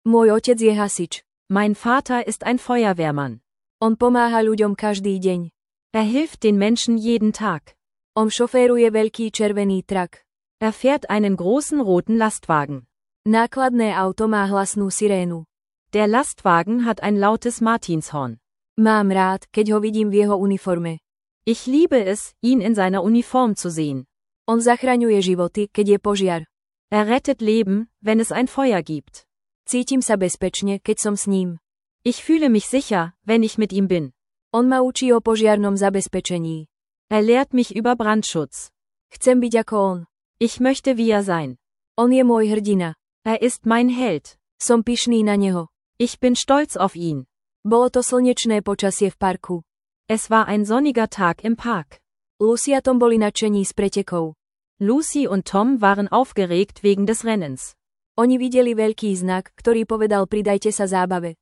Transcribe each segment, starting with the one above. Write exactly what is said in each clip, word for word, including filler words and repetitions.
Môj otec je hasič. Mein Vater ist ein Feuerwehrmann. On pomáha ľuďom každý deň. Er hilft den Menschen jeden Tag. On šoféruje veľký červený trak. Er fährt einen großen roten Lastwagen. Nákladné auto má hlasnú sirénu. Der Lastwagen hat ein lautes Martinshorn. Mám rád, keď ho vidím v jeho uniforme. Ich liebe es, ihn in seiner Uniform zu sehen. On zachraňuje životy, keď je požiar. Er rettet Leben, wenn es ein Feuer gibt. Cítim sa bezpečne, keď som s ním. Ich fühle mich sicher, wenn ich mit ihm bin. On ma učí o požiarnom zabezpečení. Er lehrt mich über Brandschutz. Chcem byť ako on. Ich möchte wie er sein. On je môj hrdina. Er ist mein Held. Som pyšný na neho. Ich bin stolz auf ihn. Bolo to slnečné počasie v parku. Es war ein sonniger Tag im Park. Lucy a Tom boli nadšení z pretekov. Lucy und Tom waren aufgeregt wegen des Rennens. Oni videli veľký znak, ktorý povedal pridajte sa zábave.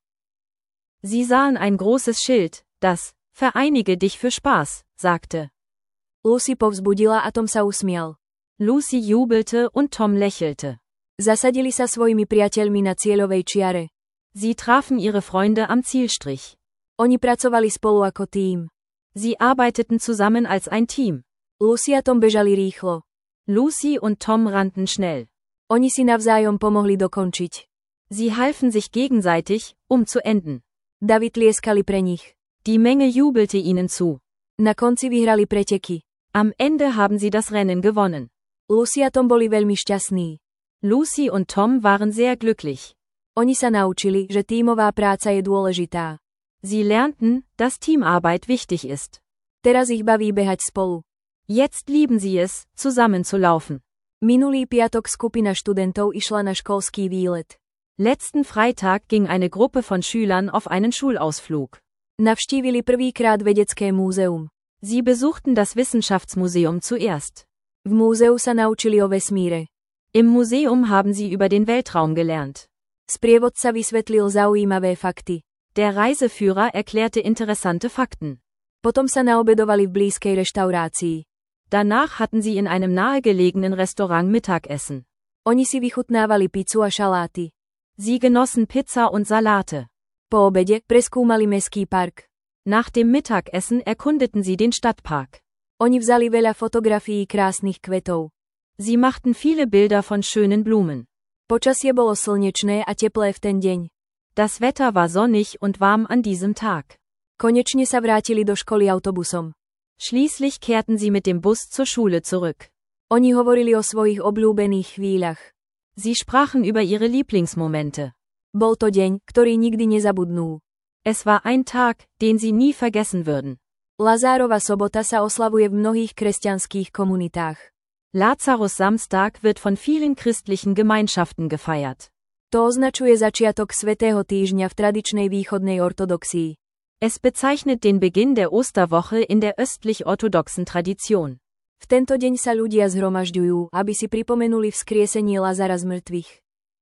Sie sahen ein großes Schild, das Vereinige dich für Spaß sagte. Lucy povzbudila a Tom sa usmial. Lucy jubelte und Tom lächelte. Zasadili sa svojimi priateľmi na cieľovej čiare. Sie trafen ihre Freunde am Zielstrich. Oni pracovali spolu ako tím. Sie arbeiteten zusammen als ein Team. Lucy a Tom bežali rýchlo. Lucy und Tom rannten schnell. Oni si navzájom pomohli dokončiť. Sie halfen sich gegenseitig, um zu enden. Davy tlieskali pre nich. Die Menge jubelte ihnen zu. Na konci vyhrali preteky. Am Ende haben sie das Rennen gewonnen. Lucy a Tom boli veľmi šťastní. Lucy und Tom waren sehr glücklich. Oni sa naučili, že tímová práca je dôležitá. Sie lernten, dass Teamarbeit wichtig ist. Teraz ich baví behať spolu. Jetzt lieben sie es, zusammen zu laufen. Minulý piatok skupina študentov išla na školský výlet. Letzten Freitag ging eine Gruppe von Schülern auf einen Schulausflug. Navštívili prvýkrát vedecké múzeum. Sie besuchten das Wissenschaftsmuseum zuerst. V múzeu sa naučili o vesmíre. Im Museum haben sie über den Weltraum gelernt. Sprievodca vysvetlil zaujímavé fakty. Der Reiseführer erklärte interessante Fakten. Potom sa naobedovali v blízkej reštaurácii. Danach hatten sie in einem nahegelegenen Restaurant Mittagessen. Oni si vychutnávali pizzu a šaláty. Sie genossen Pizza und Salate. Po obede preskúmali mestský park. Nach dem Mittagessen erkundeten sie den Stadtpark. Oni vzali veľa fotografií krásnych kvetov. Sie machten viele Bilder von schönen Blumen. Počasie bolo slnečné a teplé v ten deň. Das Wetter war sonnig und warm an diesem Tag. Konečne sa vrátili do školy autobusom. Schließlich kehrten sie mit dem Bus zur Schule zurück. Oni hovorili o svojich obľúbených chvíľach. Sie sprachen über ihre Lieblingsmomente. Bol to deň, ktorý nikdy nezabudnú. Es war ein Tag, den sie nie vergessen würden. Lazárova sobota sa oslavuje v mnohých kresťanských komunitách. Lazarus Samstag wird von vielen christlichen Gemeinschaften gefeiert. To označuje začiatok Svätého týždňa v tradičnej východnej ortodoxii. Es bezeichnet den Beginn der Osterwoche in der östlich-orthodoxen Tradition. V tento deň sa ľudia zhromažďujú, aby si pripomenuli vzkriesenie Lazara z mŕtvych.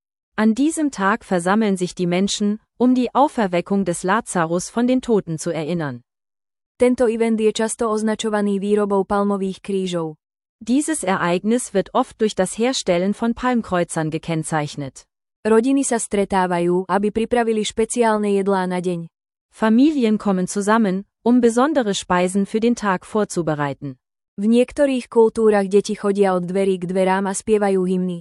An diesem Tag versammeln sich die Menschen, um die Auferweckung des Lazarus von den Toten zu erinnern. Tento event je často označovaný výrobou palmových krížov. Dieses Ereignis wird oft durch das Herstellen von Palmkreuzern gekennzeichnet. Rodiny sa stretávajú, aby pripravili špeciálne jedlá na deň. Familien kommen zusammen, um besondere Speisen für den Tag vorzubereiten. V niektorých kultúrach deti chodia od dverí k dverám a spievajú hymny.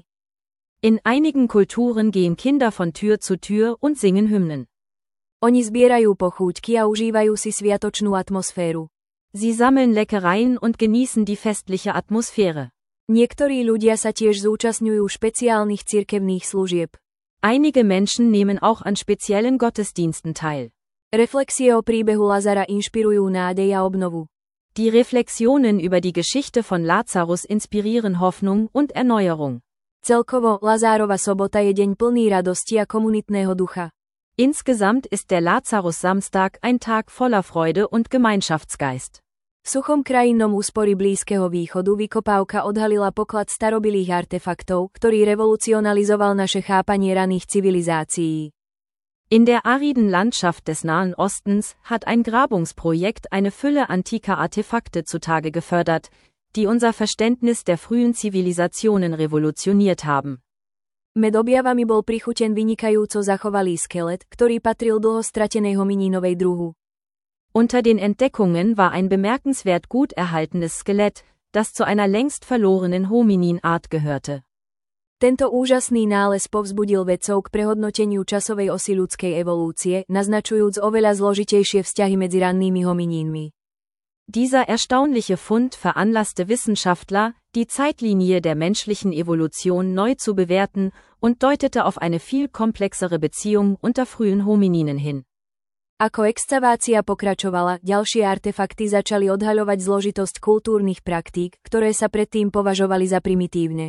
In einigen Kulturen gehen Kinder von Tür zu Tür und singen Hymnen. Oni zbierajú pochúťky a užívajú si sviatočnú atmosféru. Sie sammeln Leckereien und genießen die festliche Atmosphäre. Niektorí ľudia sa tiež zúčastňujú špeciálnych cirkevných služieb. Einige Menschen nehmen auch an speziellen Gottesdiensten teil. Reflexie o príbehu Lazara inšpirujú nádej a obnovu. Die Reflexionen über die Geschichte von Lazarus inspirieren Hoffnung und Erneuerung. Celkovo, Lazárova sobota je deň plný radosti a komunitného ducha. Insgesamt ist der Lazarus-Samstag ein Tag voller Freude und Gemeinschaftsgeist. V suchom krajinnom úspori Blízkeho východu vykopávka odhalila poklad starobilých artefaktov, ktorý revolucionalizoval naše chápanie raných civilizácií. In der ariden Landschaft des Nahen Ostens hat ein Grabungsprojekt eine Fülle antiker Artefakte zutage gefördert, die unser Verständnis der frühen Zivilisationen revolutioniert haben. Med objavami bol prichuteň vynikajúco zachovalý skelet, ktorý patril dlho stratenej hominínovej druhu. Unter den Entdeckungen war ein bemerkenswert gut erhaltenes Skelett, das zu einer längst verlorenen Homininart gehörte. Tento úžasný nález povzbudil vedcov k prehodnoteniu časovej osy ľudskej evolúcie, naznačujúc oveľa zložitejšie vzťahy medzi rannými hominínmi. Dieser erstaunliche Fund veranlasste Wissenschaftler, die Zeitlinie der menschlichen Evolution neu zu bewerten und deutete auf eine viel komplexere Beziehung unter frühen Homininen hin. Ako exkavácia pokračovala, ďalšie artefakty začali odhaľovať zložitosť kultúrnych praktík, ktoré sa predtým považovali za primitívne.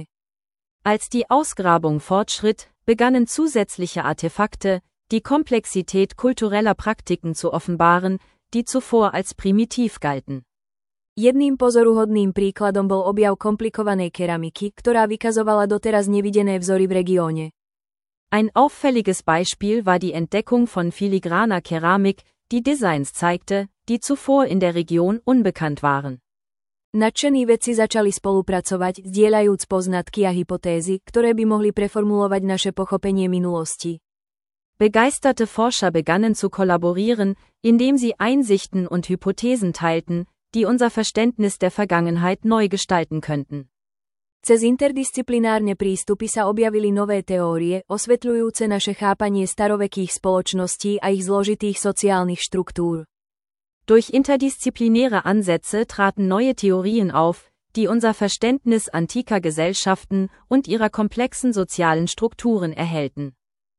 Als die Ausgrabung fortschritt, begannen zusätzliche Artefakte, die Komplexität kultureller Praktiken zu offenbaren, die zuvor als primitiv galten. Jedným pozoruhodným príkladom bol objav komplikovanej keramiky, ktorá vykazovala doteraz nevidené vzory v regióne. Ein auffälliges Beispiel war die Entdeckung von filigraner Keramik, die Designs zeigte, die zuvor in der Region unbekannt waren. Nadšení vedci začali spolupracovať, zdieľajúc poznatky a hypotézy, ktoré by mohli preformulovať naše pochopenie minulosti. Begeisterte Forscher begannen zu kollaborieren, indem sie Einsichten und Hypothesen teilten, die unser Verständnis der Vergangenheit neu gestalten könnten. Cez interdisciplinárne prístupy sa objavili nové teórie, osvetľujúce naše chápanie starovekých spoločností a ich zložitých sociálnych štruktúr. Durch interdisziplinäre Ansätze traten neue Theorien auf, die unser Verständnis antiker Gesellschaften und ihrer komplexen sozialen Strukturen erhellten.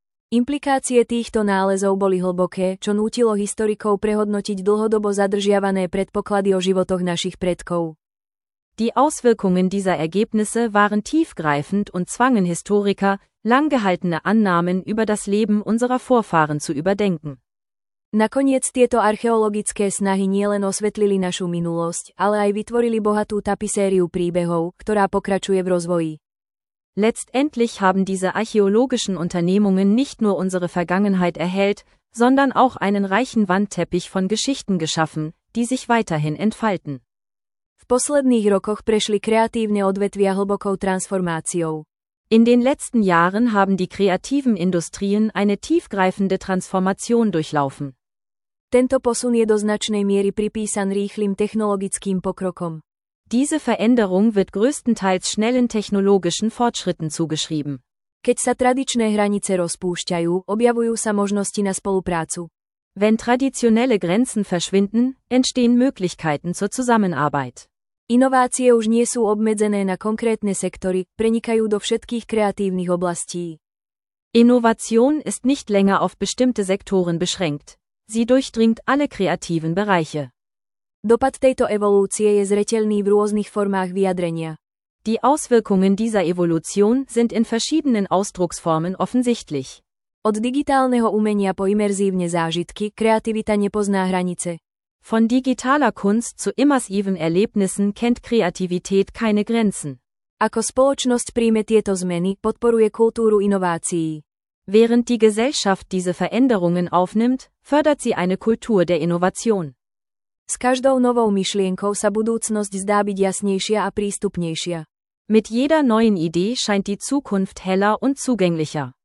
Implikácie týchto nálezov boli hlboké, čo nútilo historikov prehodnotiť dlhodobo zadržiavané predpoklady o životoch našich predkov. Die Auswirkungen dieser Ergebnisse waren tiefgreifend und zwangen Historiker, langgehaltene Annahmen über das Leben unserer Vorfahren zu überdenken. Nakoniec tieto archeologické snahy nielen osvetlili našu minulosť, ale aj vytvorili bohatú tapisériu príbehov, ktorá pokračuje v rozvoji. Letztendlich haben diese archäologischen Unternehmungen nicht nur unsere Vergangenheit erhellt, sondern auch einen reichen Wandteppich von Geschichten geschaffen, die sich weiterhin entfalten. V posledných rokoch prešli kreatívne odvetvia hlbokou transformáciou. In den letzten Jahren haben die kreativen Industrien eine tiefgreifende Transformation durchlaufen. Tento posun je do značnej miery pripísan rýchlym technologickým pokrokom. Diese Veränderung wird größtenteils schnellen technologischen Fortschritten zugeschrieben. Keď sa tradičné hranice rozpúšťajú, objavujú sa možnosti na spoluprácu. Wenn traditionelle Grenzen verschwinden, entstehen Möglichkeiten zur Zusammenarbeit. Inovácie už nie sú obmedzené na konkrétne sektory, prenikajú do všetkých kreatívnych oblastí. Innovation ist nicht länger auf bestimmte Sektoren beschränkt. Sie durchdringt alle kreativen Bereiche. Dopad tejto evolúcie je zreteľný v rôznych formách vyjadrenia. Die Auswirkungen dieser Evolution sind in verschiedenen Ausdrucksformen offensichtlich. Od digitálneho umenia po imerzívne zážitky, kreativita nepozná hranice. Von digitaler Kunst zu immersiven Erlebnissen kennt Kreativität keine Grenzen. Ako spoločnosť príjme tieto zmeny, podporuje kultúru inovácií. Während die Gesellschaft diese Veränderungen aufnimmt, fördert sie eine Kultur der Innovation. S každou novou myšlienkou sa budúcnosť zdá byť jasnejšia a prístupnejšia. Mit jeder neuen Idee scheint die Zukunft heller und zugänglicher.